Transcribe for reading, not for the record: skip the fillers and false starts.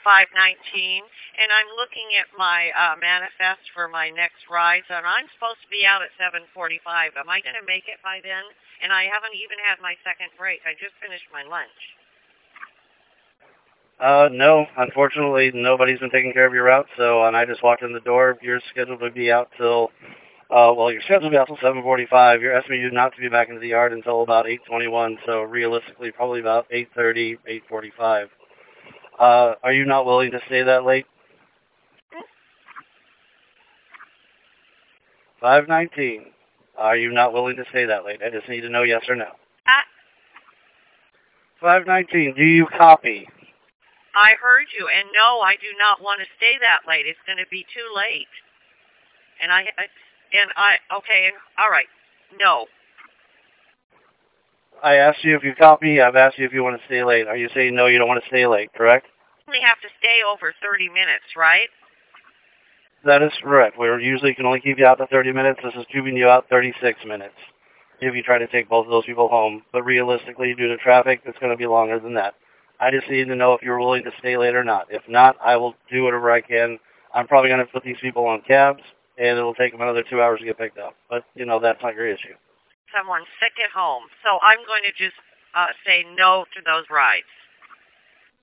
5:19, and I'm looking at my manifest for my next ride, and I'm supposed to be out at 7:45. Am I going to make it by then? And I haven't even had my second break. I just finished my lunch. No, unfortunately, nobody's been taking care of your route, so, and I just walked in the door. You're scheduled to be out till, you're scheduled to be out till 7:45. You're estimated not to be back into the yard until about 8:21, so realistically, probably about 8:30, 8:45. Are you not willing to stay that late? 5:19. Are you not willing to stay that late? I just need to know yes or no. 5:19. Do you copy? I heard you, and no, I do not want to stay that late. It's going to be too late. Okay, all right, no. I asked you if you copy. I've asked you if you want to stay late. Are you saying no, you don't want to stay late, correct? We have to stay over 30 minutes, right? That is correct. We usually can only keep you out to 30 minutes. This is keeping you out 36 minutes if you try to take both of those people home. But realistically, due to traffic, it's going to be longer than that. I just need to know if you're willing to stay late or not. If not, I will do whatever I can. I'm probably going to put these people on cabs, and it'll take them another 2 hours to get picked up. But, that's not your issue. Someone's sick at home. So I'm going to just say no to those rides.